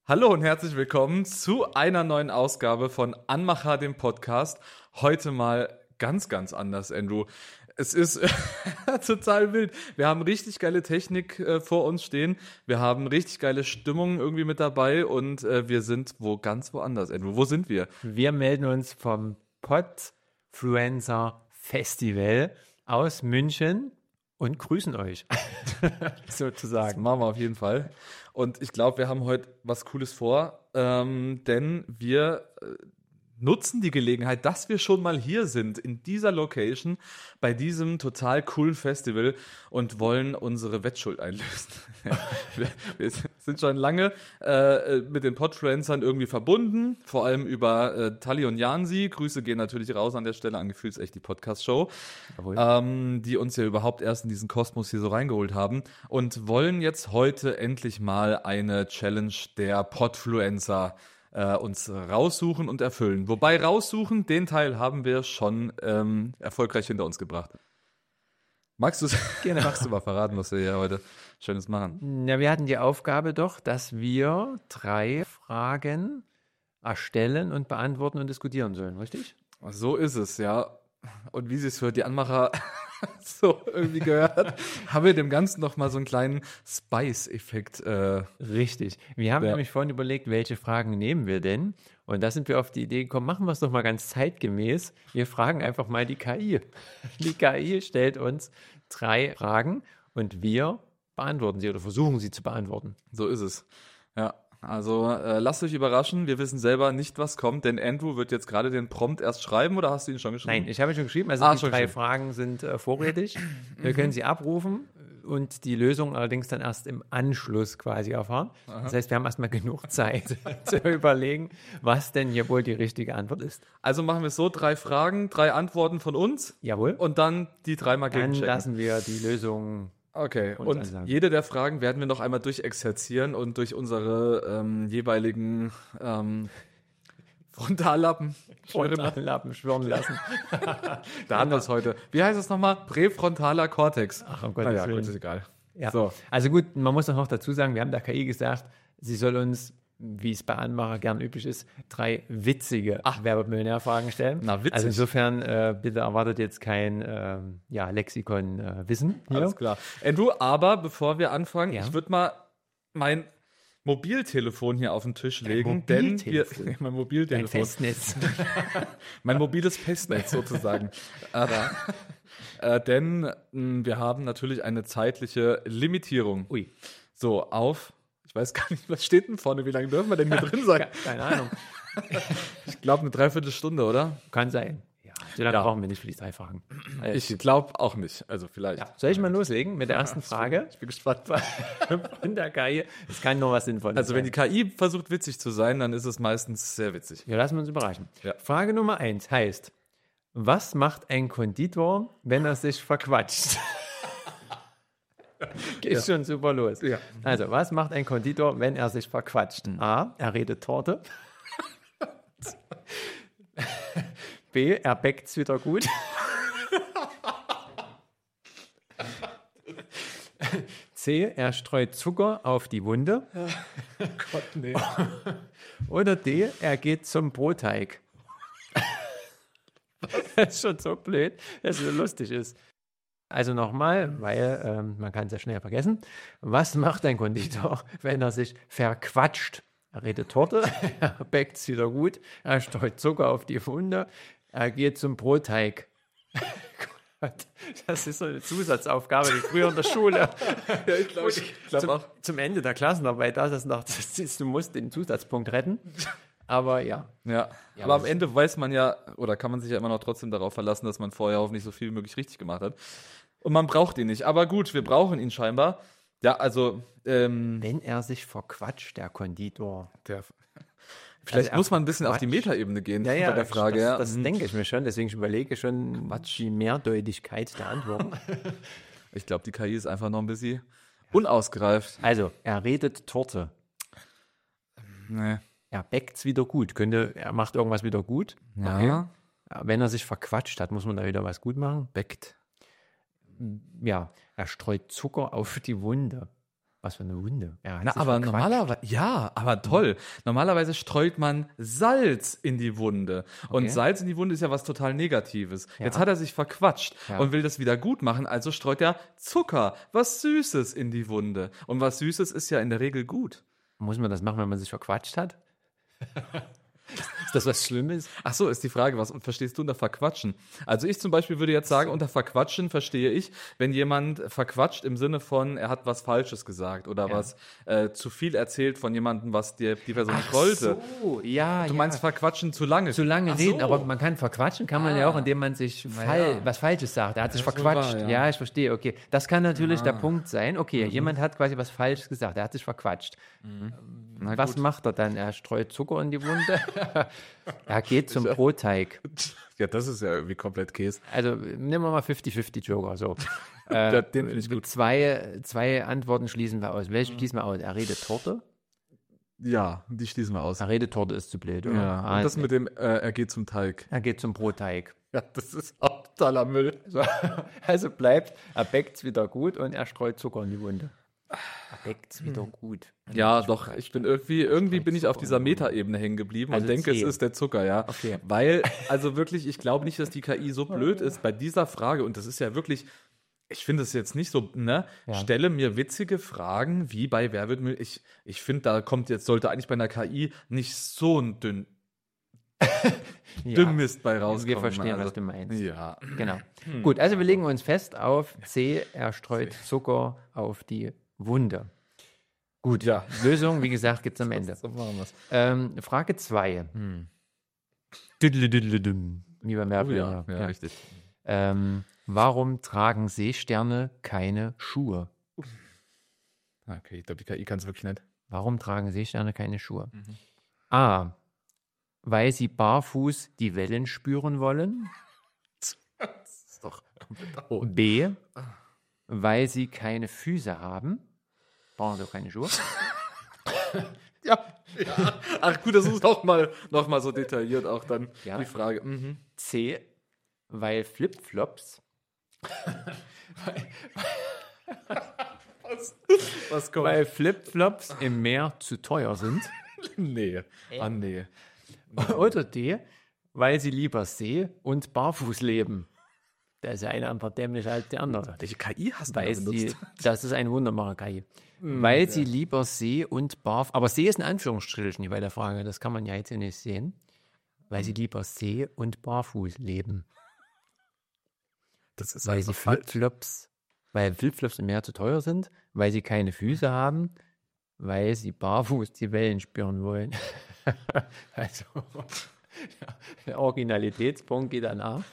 Hallo und herzlich willkommen zu einer neuen Ausgabe von Anmacher, dem Podcast. Heute mal ganz, ganz anders, Andrew. Es ist total wild. Wir haben richtig geile Technik vor uns stehen. Wir haben richtig geile Stimmung irgendwie mit dabei und wir sind ganz woanders, Andrew. Wo sind wir? Wir melden uns vom Podfluencer Festival aus München und grüßen euch, Das sozusagen. machen wir auf jeden Fall. Und ich glaube, wir haben heute was Cooles vor, denn wir nutzen die Gelegenheit, dass wir schon mal hier sind, in dieser Location, bei diesem total coolen Festival und wollen unsere Wettschuld einlösen. wir sind schon lange mit den Podfluencern irgendwie verbunden, vor allem über Tali und Jansi. Grüße gehen natürlich raus an der Stelle an Gefühls echt die Podcast-Show, die uns ja überhaupt erst in diesen Kosmos hier so reingeholt haben und wollen jetzt heute endlich mal eine Challenge der Podfluencer uns raussuchen und erfüllen. Wobei raussuchen, den Teil haben wir schon erfolgreich hinter uns gebracht. Magst du mal verraten, was wir hier heute Schönes machen? Ja, wir hatten die Aufgabe doch, dass wir 3 Fragen erstellen und beantworten und diskutieren sollen, richtig? So ist es, ja. Und wie sie es für die Anmacher so irgendwie gehört, haben wir dem Ganzen noch mal so einen kleinen Spice-Effekt. Richtig. Wir haben nämlich vorhin überlegt, welche Fragen nehmen wir denn? Und da sind wir auf die Idee gekommen, machen wir es doch mal ganz zeitgemäß. Wir fragen einfach mal die KI. Die KI stellt uns 3 Fragen und wir beantworten sie oder versuchen sie zu beantworten. So ist es. Ja. Also lasst euch überraschen, wir wissen selber nicht, was kommt, denn Andrew wird jetzt gerade den Prompt erst schreiben oder hast du ihn schon geschrieben? Nein, ich habe ihn schon geschrieben, also die 3 Fragen sind vorrätig. Wir können sie abrufen und die Lösung allerdings dann erst im Anschluss quasi erfahren. Aha. Das heißt, wir haben erstmal genug Zeit zu überlegen, was denn hier wohl die richtige Antwort ist. Also machen wir es so, 3 Fragen, 3 Antworten von uns. Jawohl. Und dann die 3 mal gegenchecken. Dann lassen wir die Lösung. Okay, und jede der Fragen werden wir noch einmal durchexerzieren und durch unsere jeweiligen Frontallappen schwirren lassen. Da haben wir es heute. Wie heißt es nochmal? Präfrontaler Kortex. Ach, um Gottes Willen. Gut, ist egal. Ja. So. Also gut, man muss doch noch dazu sagen, wir haben der KI gesagt, sie soll uns, wie es bei Anmacher gern üblich ist, 3 witzige Wer-wird-Millionär-Fragen stellen. Na, witzig. Also insofern bitte erwartet jetzt kein Lexikon-Wissen hier. Alles klar. Andrew, aber bevor wir anfangen, Ja. ich würde mal mein Mobiltelefon hier auf den Tisch legen, denn mein Ein Mobiltelefon, Festnetz. mein mobiles Festnetz sozusagen. Denn wir haben natürlich eine zeitliche Limitierung. Ui. So, ich weiß gar nicht, was steht denn vorne? Wie lange dürfen wir denn hier drin sein? Keine Ahnung. Ich glaube, eine Dreiviertelstunde, oder? Kann sein. Ja, so lange brauchen wir nicht für die 3 Fragen. Ich glaube auch nicht. Also vielleicht. Ja. Soll ich mal loslegen mit der ersten Frage? Ich bin gespannt. Von der KI. Es kann nur was Sinnvolles Also wenn sein. die KI versucht, witzig zu sein, dann ist es meistens sehr witzig. Wir lassen uns überraschen. Ja. Frage Nummer 1 heißt, was macht ein Konditor, wenn er sich verquatscht? Geht schon super los. Ja. Also, was macht ein Konditor, wenn er sich verquatscht? A, er redet Torte. B, er bäckt's wieder gut. C, er streut Zucker auf die Wunde. Gott, nee. Oder D, er geht zum Brotteig. Das ist schon so blöd, dass es so lustig ist. Also nochmal, weil man kann es ja schnell vergessen. Was macht ein Konditor, wenn er sich verquatscht? Er redet Torte, er bäckt es wieder gut, er streut Zucker auf die Wunde, er geht zum Brotteig. Gott, das ist so eine Zusatzaufgabe wie früher in der Schule. Ja, ich glaube auch. Zum Ende der Klassenarbeit, du musst den Zusatzpunkt retten. Aber ja. Ja, aber am Ende weiß man ja, oder kann man sich ja immer noch trotzdem darauf verlassen, dass man vorher hoffentlich so viel wie möglich richtig gemacht hat. Und man braucht ihn nicht. Aber gut, wir brauchen ihn scheinbar. Ja, also Wenn er sich verquatscht, der Konditor. Vielleicht Also muss man ein bisschen auf die Metaebene gehen bei der Frage. Das denke ich mir schon. Deswegen überlege ich schon die Mehrdeutigkeit der Antworten. Ich glaube, die KI ist einfach noch ein bisschen unausgereift. Also, er redet Torte. Nee. Er bäckt's wieder gut. Er macht irgendwas wieder gut. Ja. Wenn er sich verquatscht hat, muss man da wieder was gut machen. Bäckt. Ja, er streut Zucker auf die Wunde. Was für eine Wunde. Er hat Na, sich aber verquatscht. normalerweise, ja, aber toll. Normalerweise streut man Salz in die Wunde. Und Okay. Salz in die Wunde ist ja was total Negatives. Ja. Jetzt hat er sich verquatscht Ja. und will das wieder gut machen, also streut er Zucker, was Süßes in die Wunde. Und was Süßes ist ja in der Regel gut. Muss man das machen, wenn man sich verquatscht hat? Ist das was Schlimmes? Ach so, ist die Frage, was verstehst du unter Verquatschen? Also ich zum Beispiel würde jetzt sagen, unter Verquatschen verstehe ich, wenn jemand verquatscht im Sinne von, er hat was Falsches gesagt oder Ja. was zu viel erzählt von jemandem, was die Person nicht wollte. So, ja. Du meinst verquatschen zu lange? zu lange Ach reden, so. aber man kann verquatschen, kann man ja auch, indem man sich was Falsches sagt. Er hat sich ist wohl verquatscht. wahr, Ja, ich verstehe, okay. Das kann natürlich der Punkt sein. Okay, jemand hat quasi was Falsches gesagt, er hat sich verquatscht. Na Was gut. macht er dann? Er streut Zucker in die Wunde. Er geht zum Brotteig. Ja, das ist ja irgendwie komplett Käse. Also nehmen wir mal 50-50 Joker. So. Den finde ich gut. Zwei Antworten schließen wir aus. Welche schließen wir aus? Er redet Torte? Ja, die schließen wir aus. Er redet Torte ist zu blöd, oder? Ja, und das mit dem, er geht zum Teig. Er geht zum Brotteig. Ja, das ist auch totaler Müll. Also bleibt, er bäckt's wieder gut und er streut Zucker in die Wunde. Er bäckt's wieder gut. Ja, doch, ich bin irgendwie bin ich auf dieser Metaebene hängen geblieben Also und denke, C. es ist der Zucker, ja. Okay. Weil, also wirklich, ich glaube nicht, dass die KI so blöd ist bei dieser Frage und das ist ja wirklich, ich finde es jetzt nicht so, ne? Ja. Stelle mir witzige Fragen wie bei Wer wird Millionär. Ich finde, sollte eigentlich bei einer KI nicht so ein Dünn-Mist bei rauskommen. Wir verstehen, also, was du meinst. Ja. Genau. Gut, also wir legen uns fest auf C, er streut Zucker auf die Wunde. Gut, Ja. Lösung, wie gesagt, gibt es am Ende. So machen wir's. Frage 2. Düddelüddelüdüm. Wie beim Oh, Werbler. ja, richtig. Warum tragen Seesterne keine Schuhe? Okay, ich glaube, die KI kann es wirklich nicht. Warum tragen Seesterne keine Schuhe? A. Weil sie barfuß die Wellen spüren wollen. Das ist doch komplett B. Weil sie keine Füße haben. Brauchen sie auch keine Schuhe. Ja. Ach gut, das ist noch mal so detailliert auch dann Ja. die Frage. C. Weil Flipflops. Was kommt? Weil Flipflops im Meer zu teuer sind. Nee. Ah, nee. Oder D. Weil sie lieber See- und barfuß leben. Da ist ja eine andere dämlicher als der andere. Welche KI hast du Weil da sie, benutzt? das ist ein Wundermacher KI. Weil sie lieber See und barfuß, aber See ist in Anführungsstrichen bei der Frage, das kann man ja jetzt hier nicht sehen. Weil sie lieber See und barfuß leben. Das ist Weil sie weil Flipflops im Meer zu teuer sind, weil sie keine Füße haben, weil sie barfuß die Wellen spüren wollen. Also, der Originalitätspunkt geht an A.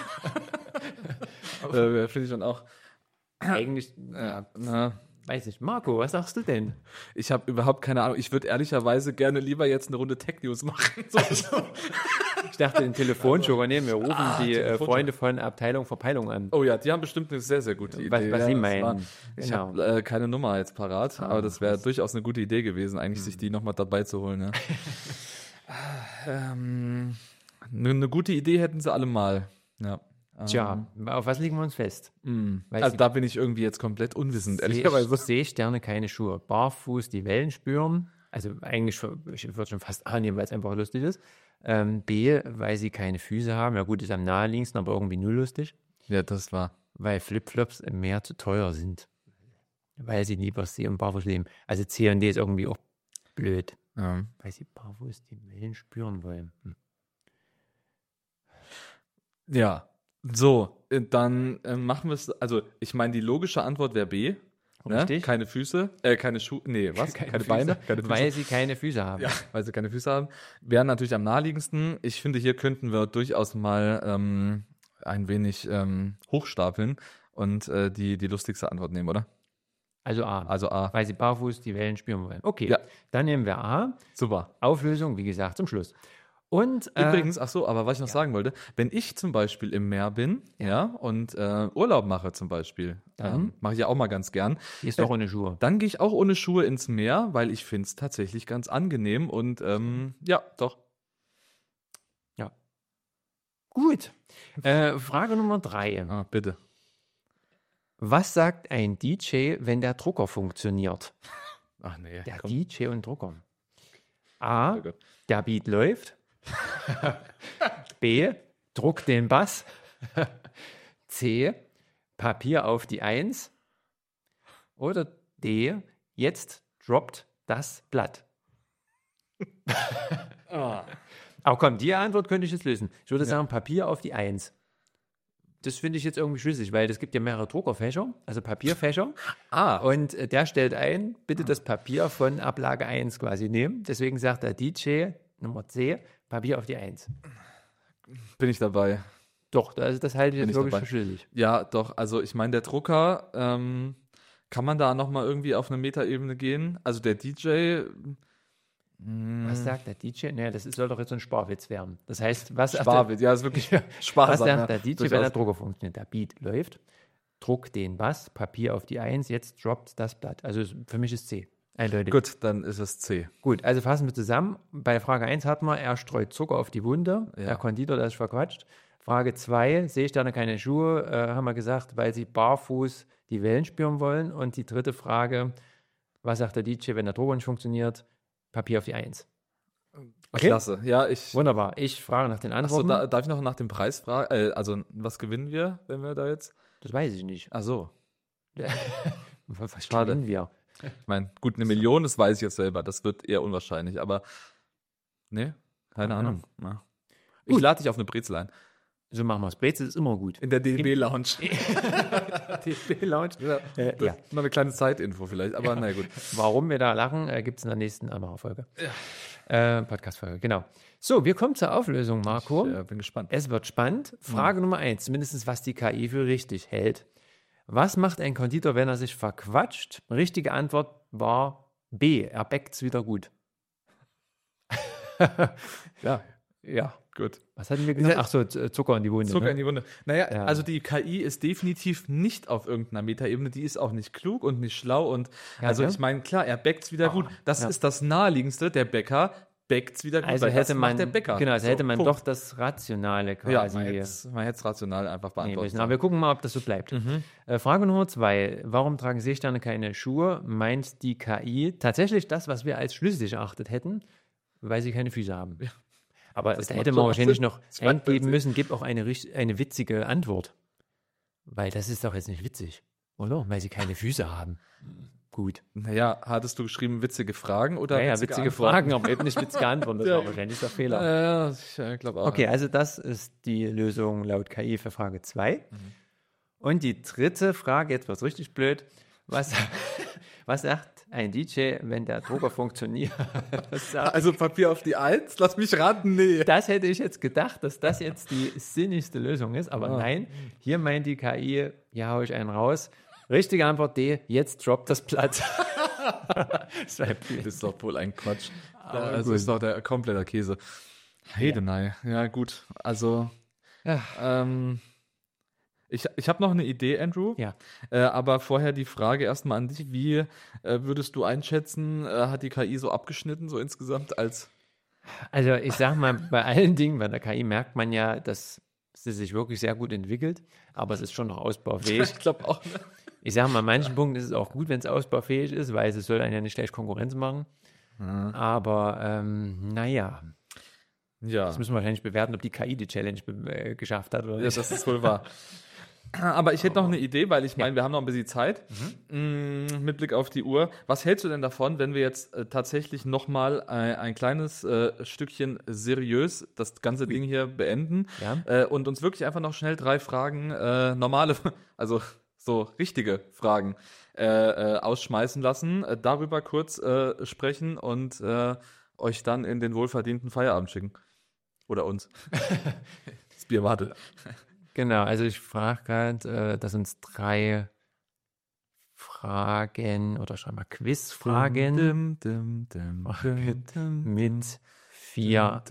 Finde ich schon auch. Eigentlich, weiß ich. Marco, was sagst du denn? Ich habe überhaupt keine Ahnung. Ich würde ehrlicherweise gerne lieber jetzt eine Runde Tech News machen. So. Ich dachte, den Telefonjoker nehmen. Wir rufen die Telefonjoker. Freunde von Abteilung Verpeilung an. Oh ja, die haben bestimmt eine sehr, sehr gute Idee. Was Ja, sie das meinen. war- Ich Genau. habe keine Nummer jetzt parat, aber das wäre durchaus eine gute Idee gewesen, eigentlich sich die nochmal dabei zu holen. Ja. Eine gute Idee hätten sie alle mal. Ja. Tja, auf was legen wir uns fest? Weil Also sie- da bin ich irgendwie jetzt komplett unwissend, ehrlicherweise. Seesterne keine Schuhe. Barfuß die Wellen spüren. Also eigentlich, ich würde schon fast annehmen, weil es einfach lustig ist. B, weil sie keine Füße haben. Ja gut, ist am naheliegendsten, aber irgendwie null lustig. Ja, das war. Weil Flipflops im Meer zu teuer sind. Weil sie lieber See und barfuß leben. Also C und D ist irgendwie auch blöd. Ja. Weil sie barfuß die Wellen spüren wollen. Ja, so, dann machen wir es. Also, ich meine, die logische Antwort wäre B. Ne? Richtig. Keine Füße, keine Schuhe, nee, was? Keine Füße, Beine? Keine Füße. Weil sie keine Füße haben. Ja, weil sie keine Füße haben. Wären natürlich am naheliegendsten. Ich finde, hier könnten wir durchaus mal ein wenig hochstapeln und die lustigste Antwort nehmen, oder? Also A. Also A. Weil sie barfuß die Wellen spüren wollen. Okay, Ja. dann nehmen wir A. Super. Auflösung, wie gesagt, zum Schluss. Und Übrigens, ach so, aber was ich noch sagen wollte, wenn ich zum Beispiel im Meer bin, ja, und Urlaub mache zum Beispiel, mache ich ja auch mal ganz gern, die ist doch ohne Schuhe. dann gehe ich auch ohne Schuhe ins Meer, weil ich finde es tatsächlich ganz angenehm und ja, doch. Gut. Frage Nummer 3. Ah, bitte. Was sagt ein DJ, wenn der Drucker funktioniert? Ach nee. Der komm. DJ und Drucker. A, Oh Gott. der Beat läuft. B, druck den Bass. C, Papier auf die 1. Oder D, jetzt droppt das Blatt. Aber komm, die Antwort könnte ich jetzt lösen. Ich würde sagen, Papier auf die 1. Das finde ich jetzt irgendwie schlüssig, weil es gibt ja mehrere Druckerfächer, also Papierfächer. Und der stellt ein, bitte das Papier von Ablage 1 quasi nehmen. Deswegen sagt der DJ, Nummer C, Papier auf die 1. Bin ich dabei. Doch, also das halte ich Bin jetzt ich wirklich dabei. für schlüssig. Ja, doch. Also ich meine, der Drucker, kann man da nochmal irgendwie auf eine Metaebene gehen? Also der DJ, Was sagt der DJ? Naja, soll doch jetzt so ein Sparwitz werden. Das heißt, was Sparwitz, ja, ist wirklich was sparsam. sagt ja, der DJ, durchaus. wenn der Drucker funktioniert? Der Beat läuft, druck den Bass, Papier auf die 1, jetzt droppt das Blatt. Also für mich ist C. Eindeutig. Gut, dann ist es C. Gut, also fassen wir zusammen. Bei Frage 1 hatten wir, er streut Zucker auf die Wunde. Ja. Der Konditor, der ist verquatscht. Frage 2, sehe ich da keine Schuhe? Haben wir gesagt, weil sie barfuß die Wellen spüren wollen. Und die dritte Frage, was sagt der DJ, wenn der Drucker nicht funktioniert? Papier auf die 1. Okay. Klasse. Ja, Wunderbar. Ich frage nach den Achso, Antworten. darf ich noch nach dem Preis fragen? Also, was gewinnen wir, wenn wir da jetzt? Das weiß ich nicht. Ach so. Was Schade. gewinnen wir? Ich meine, gut, 1 Million, das weiß ich jetzt selber. Das wird eher unwahrscheinlich, aber nee, keine Ahnung. Ja. Ich Gut. lade dich auf eine Brezel ein. So machen wir es. Brezel ist immer gut. In der DB-Lounge. DB-Lounge. Ja, Ja. Noch eine kleine Zeitinfo vielleicht, aber na gut. Warum wir da lachen, gibt es in der nächsten Folge. Podcast-Folge, genau. So, wir kommen zur Auflösung, Marco. Ich bin gespannt. Es wird spannend. Frage Nummer 1, zumindest was die KI für richtig hält. Was macht ein Konditor, wenn er sich verquatscht? Richtige Antwort war B. Er bäckt's wieder gut. Ja, Ja. gut. Was hatten wir gesagt? Ja. Ach so, Zucker in die Wunde. Zucker ne? in die Wunde. Naja, Ja. also die KI ist definitiv nicht auf irgendeiner Metaebene. Die ist auch nicht klug und nicht schlau. Und also ja. ich meine, klar, er bäckt's wieder gut. Das ist das Naheliegendste. Der Bäcker bäckt's wieder gut. Also weil hätte das man, macht der Bäcker. genau, also So, hätte man Punkt. doch das Rationale Ja, quasi. man hätte es rational einfach beantworten Aber wir gucken mal, ob das so bleibt. Frage Nummer 2. Warum tragen Seesterne keine Schuhe? Meint die KI tatsächlich das, was wir als schlüssig erachtet hätten, weil sie keine Füße haben? Ja. Aber da macht hätte schon man wahrscheinlich Sinn. noch Das macht eingeben Sinn. müssen, gib auch eine witzige Antwort. Weil das ist doch jetzt nicht witzig, oder? Weil sie keine Füße haben. Gut. Naja, hattest du geschrieben witzige Fragen oder Ja, witzige Antworten? Fragen, aber eben nicht witzige Antworten. Das war wahrscheinlich der Fehler. Ja, ich glaube auch. Okay, also das ist die Lösung laut KI für Frage 2. Und die dritte Frage, jetzt wird es richtig blöd. Was sagt ein DJ, wenn der Drucker funktioniert? Also Papier auf die 1? Lass mich raten, nee. Das hätte ich jetzt gedacht, dass das jetzt die sinnigste Lösung ist, aber nein, hier meint die KI, hier haue ich einen raus. Richtige Antwort D, jetzt droppt das Blatt. Das war Das ist doch wohl ein Quatsch. Aber Das gut. ist doch der kompletter Käse. Heidenei. Ja, gut. Also, ich habe noch eine Idee, Andrew. Ja. Aber vorher die Frage erstmal an dich. Wie würdest du einschätzen, hat die KI so abgeschnitten, so insgesamt als... Also ich sag mal, bei allen Dingen, bei der KI merkt man ja, dass sie sich wirklich sehr gut entwickelt, aber es ist schon noch ausbaufähig. Ich glaube auch. Ich sage mal, an manchen Punkten ist es auch gut, wenn es ausbaufähig ist, weil es soll einen ja nicht schlecht Konkurrenz machen. Aber naja, Ja. das müssen wir wahrscheinlich bewerten, ob die KI die Challenge geschafft hat oder Ja, nicht. das ist wohl wahr. Aber ich hätte noch eine Idee, weil ich meine, wir haben noch ein bisschen Zeit mit Blick auf die Uhr. Was hältst du denn davon, wenn wir jetzt tatsächlich nochmal ein kleines Stückchen seriös das ganze Ding hier beenden und uns wirklich einfach noch schnell 3 Fragen, normale, also so richtige Fragen ausschmeißen lassen, darüber kurz sprechen und euch dann in den wohlverdienten Feierabend schicken. Oder uns. Das Bier wartet. Genau, also ich frage gerade, dass uns 3 Fragen oder schon mal Quizfragen mit 4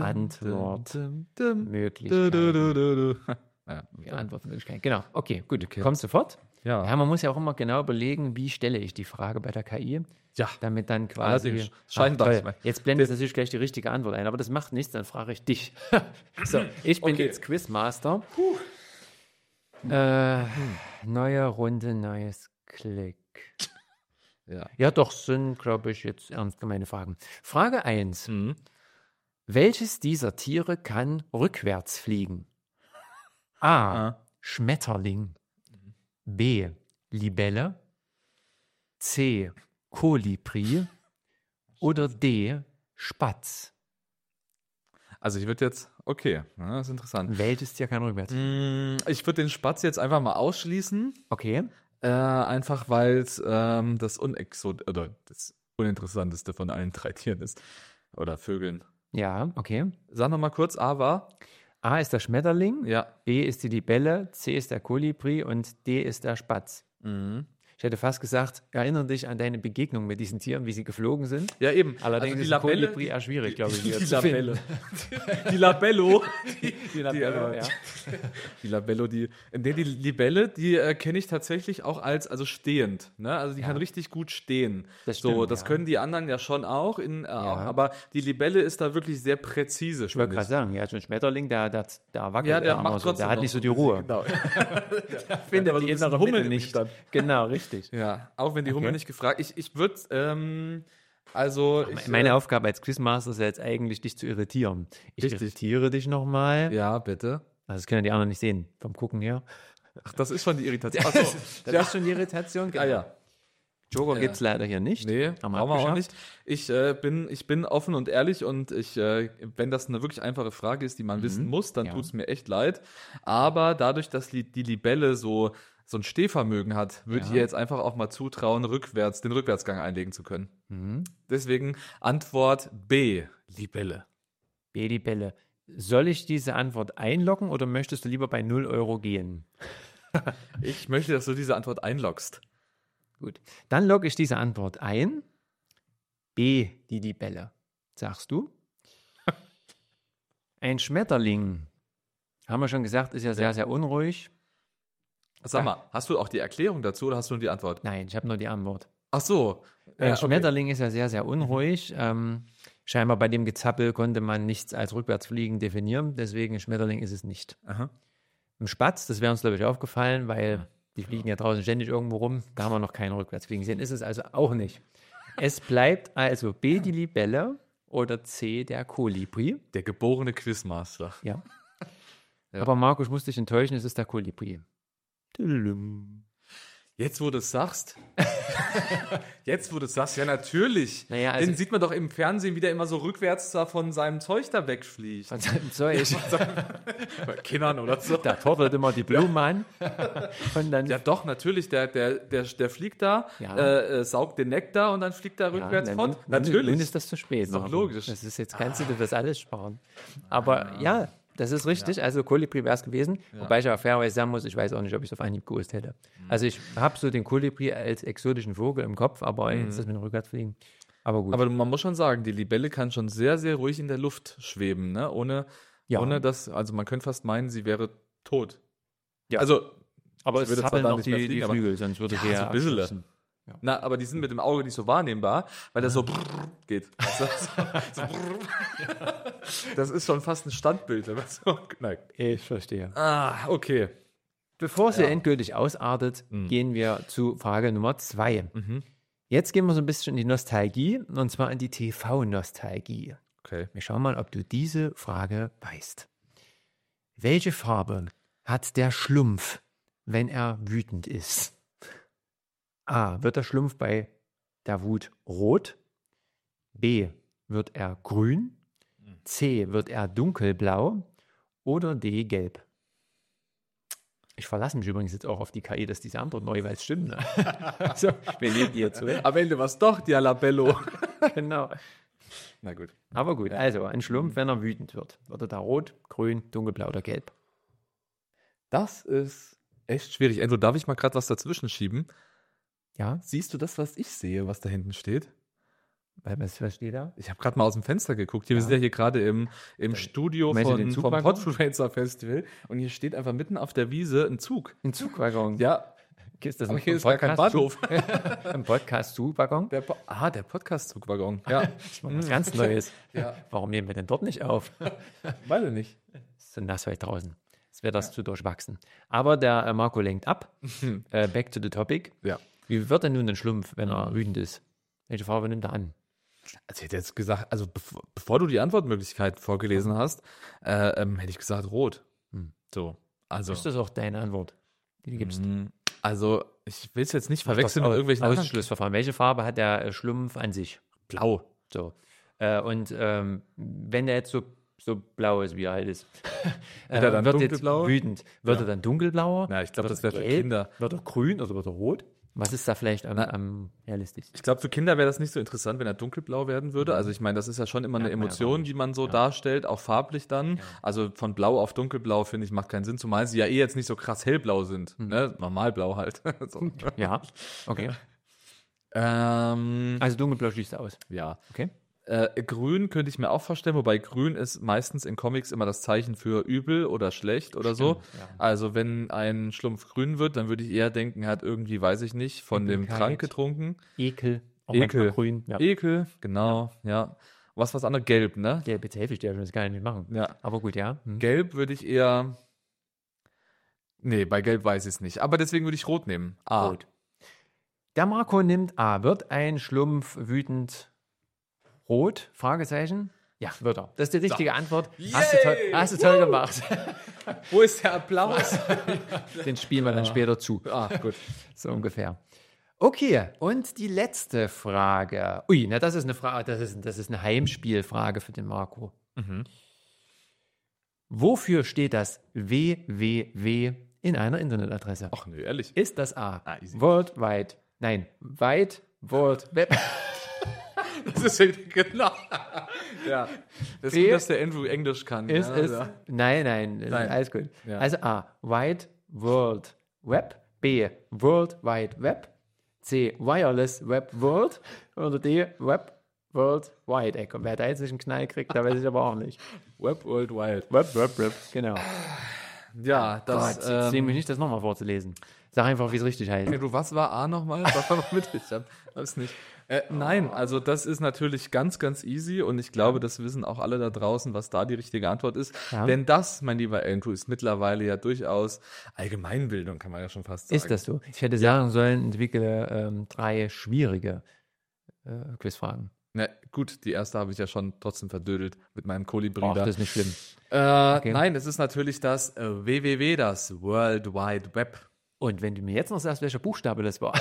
Antwortmöglichkeiten. Ja, 4 Antwortmöglichkeiten. Genau, okay, gut. Kommt sofort. ja. Ja, man muss ja auch immer genau überlegen, wie stelle ich die Frage bei der KI, Ja. damit dann quasi... Allerdings. Scheinbar. Toll. Jetzt blendet natürlich gleich die richtige Antwort ein, aber das macht nichts, dann frage ich dich. So, ich bin Okay. jetzt Quizmaster. Neue Runde, neues Klick. Ja. Ja, doch, sind, glaube ich, jetzt ernst gemeine Fragen. Frage 1. Mhm. Welches dieser Tiere kann rückwärts fliegen? A. Ah. Schmetterling. B. Libelle. C. Kolibri. Oder D. Spatz. Also ich würde jetzt, okay, das ist interessant. Welches Tier kann rückwärts fliegen? Ich würde den Spatz jetzt einfach mal ausschließen. Okay. Einfach weil es das Uninteressanteste von allen 3 Tieren ist. Oder Vögeln. Ja, okay. Sag noch mal kurz, A war? A ist der Schmetterling, Ja. B ist die Libelle, C ist der Kolibri und D ist der Spatz. Mhm. Ich hätte fast gesagt, erinnere dich an deine Begegnung mit diesen Tieren, wie sie geflogen sind. Ja, eben. Allerdings Also ist ein Kolibri eher schwierig, glaube ich. Die Labelle. Die Labello. Die Labelle, ja. Die Labello, die Libelle, die kenne ich tatsächlich auch also stehend. Ne? Also die Ja. kann richtig gut stehen. Das So, stimmt, das ja. können die anderen ja schon auch. Aber die Libelle ist da wirklich sehr präzise. Ich wollte gerade sagen, ja, so ein Schmetterling, der wackelt Ja, der immer macht so, trotzdem der hat noch nicht so so die ein bisschen, Ruhe. genau. Findet aber so die ein bisschen innere Hummel Mitte im nicht. Hintern. Genau, richtig. Ja, auch wenn die Hummel Okay. nicht gefragt. Ich würde, Meine Aufgabe als Quizmaster ist ja jetzt eigentlich, dich zu irritieren. Ich Richtig. irritiere dich nochmal. ja, bitte. Also das können ja die anderen nicht sehen, vom Gucken her. Ach, das ist schon die Irritation. Ach so. Das ist schon die Irritation. Ah ja. Joker gibt es leider hier nicht. Nee, Haben wir brauchen wir auch abgeschafft. nicht. Ich bin offen und ehrlich und wenn das eine wirklich einfache Frage ist, die man wissen muss, dann Ja. tut es mir echt leid. Aber dadurch, dass die Libelle so ein Stehvermögen hat, würde ich Ja. ihr jetzt einfach auch mal zutrauen, den Rückwärtsgang einlegen zu können. Mhm. Deswegen Antwort B, Libelle. B, die Bälle. Soll ich diese Antwort einloggen oder möchtest du lieber bei 0 Euro gehen? Ich möchte, dass du diese Antwort einloggst. Gut. Dann logge ich diese Antwort ein. B, die Libelle. Sagst du? Ein Schmetterling, haben wir schon gesagt, ist ja sehr, sehr unruhig. Sag mal, hast du auch die Erklärung dazu oder hast du nur die Antwort? Nein, ich habe nur die Antwort. Ach so. Ein okay. Schmetterling ist ja sehr, sehr unruhig. Scheinbar bei dem Gezappel konnte man nichts als Rückwärtsfliegen definieren. Deswegen ein Schmetterling ist es nicht. Aha. Ein Spatz, das wäre uns, glaube ich, aufgefallen, weil die fliegen ja draußen ständig irgendwo rum. Da haben wir noch keinen Rückwärtsfliegen gesehen. Ist es also auch nicht. Es bleibt also B, die Libelle oder C, der Kolibri. Der geborene Quizmaster. Ja. Ja. Aber Marco, ich muss dich enttäuschen, es ist der Kolibri. Tüdelüm. Jetzt, wo du es sagst. Ja, natürlich. Naja, also- Den sieht man doch im Fernsehen, wie der immer so rückwärts da von seinem Zeug da wegfliegt. Von seinem Zeug. Bei Kindern oder so. Da tortelt immer die Blumen an. Und dann Ja, doch, natürlich. Der fliegt da, Ja. saugt den Nektar und dann fliegt er rückwärts fort. Nun Natürlich. ist das zu spät. Ist doch Marco. logisch. Das ist jetzt, kannst du dir das alles sparen. Aber ja, das ist richtig. Also Kolibri wäre es gewesen. Wobei ich aber fairerweise sagen muss, ich weiß auch nicht, ob ich es auf Anhieb gewusst hätte. Also ich habe so den Kolibri als exotischen Vogel im Kopf, aber jetzt das mit dem Rückwärtsfliegen. Aber gut. Aber man muss schon sagen, die Libelle kann schon sehr, sehr ruhig in der Luft schweben, ne? Ohne dass, also man könnte fast meinen, sie wäre tot. Ja. Also, aber ich es würde zwar zappeln da noch nicht mehr die fliegen, aber- Flügel, sonst würde Ja, sie so ein bisschen. abstürzen. na, aber die sind mit dem Auge nicht so wahrnehmbar, weil das so geht. Das ist schon fast ein Standbild. wenn man so- Nein. Ich verstehe. Okay. Bevor sie endgültig ausartet, gehen wir zu Frage Nummer 2. Mhm. Jetzt gehen wir so ein bisschen in die Nostalgie, und zwar in die TV-Nostalgie. Okay. Wir schauen mal, ob du diese Frage weißt. Welche Farbe hat der Schlumpf, wenn er wütend ist? A. Wird der Schlumpf bei der Wut rot? B. Wird er grün? C. Wird er dunkelblau? Oder D. gelb? Ich verlasse mich übrigens jetzt auch auf die KI, dass diese Antwort neu weiß, stimmt. Ne? Also, wir nehmen die jetzt so. Am Ende war es doch die Labello. Genau. Na gut. Aber gut, also ein Schlumpf, wenn er wütend wird. Wird er da rot, grün, dunkelblau oder gelb? Das ist echt schwierig. Enzo, darf ich mal gerade was dazwischen schieben? Ja, Siehst du das, was ich sehe, was da hinten steht? was steht da? Ich habe gerade mal aus dem Fenster geguckt. Wir sind ja hier gerade im Studio Meinst du den vom Zugwaggon? Podfluencer Festival und hier steht einfach mitten auf der Wiese ein Zug. Ein Zugwaggon. Ja, Ist das aber ein hier ist gar kein Podcast-Zug? Bahnhof. Ein Podcast-Zugwaggon? Der Podcast-Zugwaggon. Ja, Was ganz Neues. ja. Warum nehmen wir denn dort nicht auf? Weiß ich nicht. Es ist so nass heute draußen. Das wäre das zu durchwachsen. Aber der Marco lenkt ab. Back to the topic. Ja. Wie wird denn nun ein Schlumpf, wenn er wütend ist? Welche Farbe nimmt er an? Also ich hätte jetzt gesagt, also bevor du die Antwortmöglichkeit vorgelesen hast, hätte ich gesagt rot. So, also. Ist das auch deine Antwort, die du gibst? Also, ich will es jetzt nicht verwechseln mit irgendwelchen Ausschlussverfahren. Welche Farbe hat der Schlumpf an sich? Blau. So. Und wenn der jetzt so blau ist, wie er halt ist, Wird er dann wird jetzt dunkelblau? wütend. Wird er dann dunkelblauer? Ja, ich glaube, Wird das wäre er für gelb? Kinder. Wird er grün oder wird er rot? Was ist da vielleicht am realistischsten? Ich glaube, für Kinder wäre das nicht so interessant, wenn er dunkelblau werden würde. Also ich meine, das ist ja schon immer eine Emotion, die man so darstellt, auch farblich dann. Ja. Also von blau auf dunkelblau, finde ich, macht keinen Sinn, zumal sie ja jetzt nicht so krass hellblau sind. Ne? Normalblau halt. So. Ja, okay. Also Also dunkelblau schließt aus. Ja. Okay. Grün könnte ich mir auch vorstellen, wobei grün ist meistens in Comics immer das Zeichen für übel oder schlecht oder so. Ja. Also wenn ein Schlumpf grün wird, dann würde ich eher denken, er hat irgendwie, weiß ich nicht, von dem Trank getrunken. Ekel. Auch Ekel. Grün. Ja. Ekel, genau, ja. Was anderes? Gelb, ne? Gelb, jetzt helfe ich dir, das kann ich nicht machen. Ja. Aber gut, ja. Gelb würde ich eher. Nee, bei Gelb weiß ich es nicht. Aber deswegen würde ich Rot nehmen. A. Rot. Der Marco nimmt A. Wird ein Schlumpf wütend rot? Fragezeichen. Ja, wird er. Das ist die richtige Antwort. Hast du toll gemacht. Wo ist der Applaus? Den spielen wir dann später zu. Gut. So ungefähr. Okay, und die letzte Frage. Ui, na, das ist eine Frage, das ist eine Heimspielfrage für den Marco. Wofür steht das www in einer Internetadresse? Ach nö, ehrlich. Ist das A? Easy. Worldwide. Nein, Wide World Web. Das ist genau. Ja. Das ist gut, dass der Andrew Englisch kann. Ist es? Nein, alles gut. Ja. Also A, Wide World Web. B, World Wide Web. C, Wireless Web World. Oder D, Web World Wide. Ey, wer da jetzt nicht einen Knall kriegt, da weiß ich aber auch nicht. Web World Wide. Web, genau. Ja, das. Gott, jetzt nehme ich nicht, das nochmal vorzulesen. Sag einfach, wie es richtig heißt. Andrew, was war A nochmal? Sag mal noch mit. Ich hab's nicht. Nein, also das ist natürlich ganz, ganz easy und ich glaube, das wissen auch alle da draußen, was da die richtige Antwort ist. Ja. Denn das, mein lieber Andrew, ist mittlerweile ja durchaus Allgemeinbildung, kann man ja schon fast sagen. Ist das so? Ich hätte sagen sollen, entwickle 3 schwierige Quizfragen. Na gut, die erste habe ich ja schon trotzdem verdödelt mit meinem Kolibri. Ach, das ist nicht schlimm. Okay. Nein, es ist natürlich das www, das World Wide Web. Und wenn du mir jetzt noch sagst, welcher Buchstabe das war.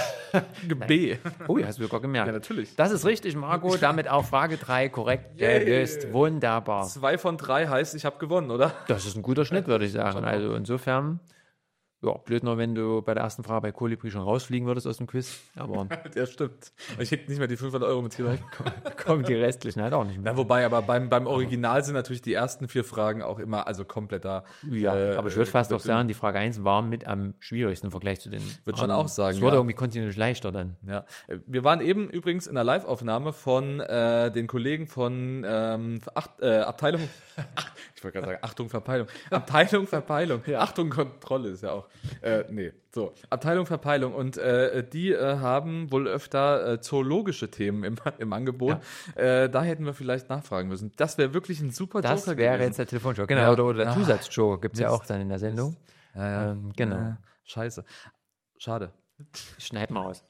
B. Oh, hast du sogar gemerkt. Ja, natürlich. Das ist richtig, Marco. Damit auch Frage 3 korrekt gelöst. Wunderbar. 2 von 3 heißt, ich habe gewonnen, oder? Das ist ein guter Schnitt, würde ich sagen. Also insofern, ja, blöd nur, wenn du bei der ersten Frage bei Kolibri schon rausfliegen würdest aus dem Quiz. Aber ja, stimmt. Ich hätte nicht mehr die 500 € mit hier reingekommen. Kommen die restlichen halt auch nicht mehr. Na, wobei, aber beim Original sind natürlich die ersten 4 Fragen auch immer, also komplett da. Ja, aber ich würde fast auch sagen, die Frage 1 war mit am schwierigsten im Vergleich zu den. Würde schon auch sagen. Es wurde irgendwie kontinuierlich leichter dann. Ja. Wir waren eben übrigens in der Live-Aufnahme von den Kollegen von Abteilung. Ich wollte gerade sagen, Achtung, Verpeilung. Abteilung, Verpeilung. Ja. Achtung, Kontrolle ist ja auch. So. Abteilung, Verpeilung. Und die haben wohl öfter zoologische Themen im Angebot. Ja. Da hätten wir vielleicht nachfragen müssen. Das wäre wirklich ein super Joker gewesen. Das wäre jetzt der Telefonshow. Genau, ja. Oder der Zusatzjoker gibt es ja auch dann in der Sendung. Ja. Genau. Ja. Scheiße. Schade. Schneid mal aus.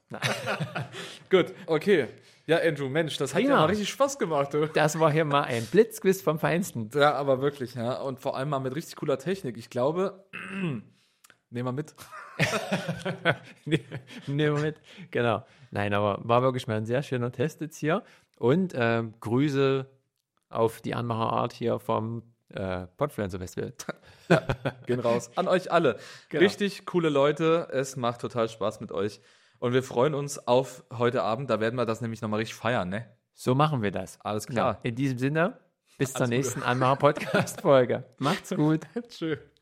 Gut, okay. Ja, Andrew, Mensch, das hat ja mal richtig Spaß gemacht. Du. Das war hier mal ein Blitzquiz vom Feinsten. Ja, aber wirklich, ja. Und vor allem mal mit richtig cooler Technik. Ich glaube, nehmen wir mit. Nehmen wir mit, genau. Nein, aber war wirklich mal ein sehr schöner Test jetzt hier. Und Grüße auf die Anmacherart hier vom Podpflanzer Festival. Ja, gehen raus. An euch alle. Genau. Richtig coole Leute. Es macht total Spaß mit euch. Und wir freuen uns auf heute Abend. Da werden wir das nämlich nochmal richtig feiern, ne? So machen wir das. Alles klar. Ja, in diesem Sinne, bis zur nächsten Anmacher-Podcast-Folge. Macht's gut. Tschüss.